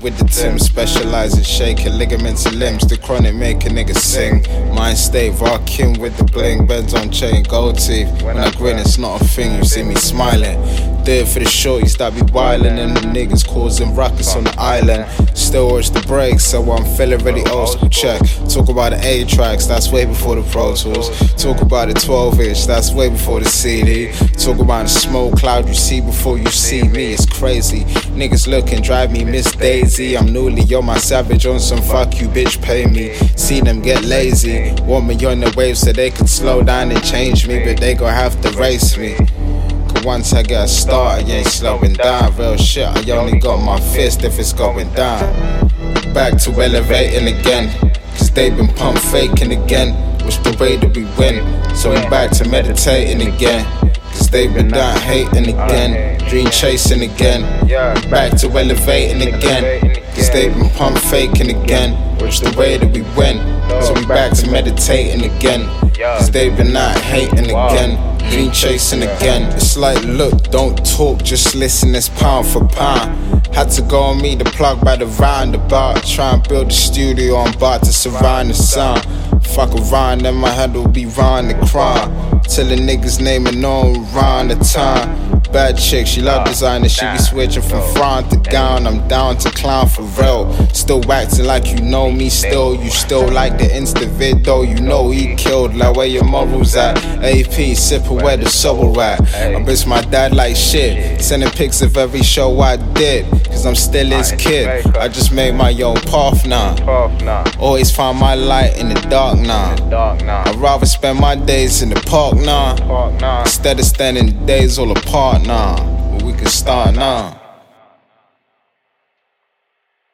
with the Tim, specialize in shaking ligaments and limbs. The chronic make a nigga sing. Mind state, rocking with the bling, bends on chain, gold teeth. When I grin, it's not a thing, you see me smiling. Do it for the shorties that be wildin', and the niggas causing ruckus on the island. Still watch the breaks, so I'm feeling really old school. Check. Talk about the A-tracks, that's way before the Pro Tools. Talk about the 12-inch, that's way before the CD. Talk about the smoke cloud you see before you see me. It's crazy. Niggas looking, drive me Miss Daisy. I'm newly on my savage on some fuck you bitch pay me. See them get lazy, want me on the wave so they can slow down and change me, but they gon' have to race me. Once I get started, I ain't slowing down. Real shit, I only got my fist if it's going down. Back to elevating again, cause they been pump faking again. What's the way that we win? So we back to meditating again, cause they been down hating again. Dream chasing again, back to elevating again, cause they been pump faking again. Which the way that we win? So we back to meditating again, cause they been out hating again. Dream chasing again. It's like, look, don't talk, just listen, it's pound for pound. Had to go and meet the plug by the roundabout. Try and build a studio, I'm about to surround the sound. Fuck around, then my head will be round the crowd. Till the niggas name and known round the time. Bad chick, she love designer, she be switching from front to gown. I'm down to clown for real. Still acting like you know me still. You still like the Insta vid though, you know he killed. Like where your morals at? AP, sippin' where the soul at. I miss my dad like shit, sending pics of every show I did, cause I'm still his kid. I just made my own path now. Always find my light in the dark now. I'd rather spend my days in the park now, instead of spending days all apart now. But we can start now.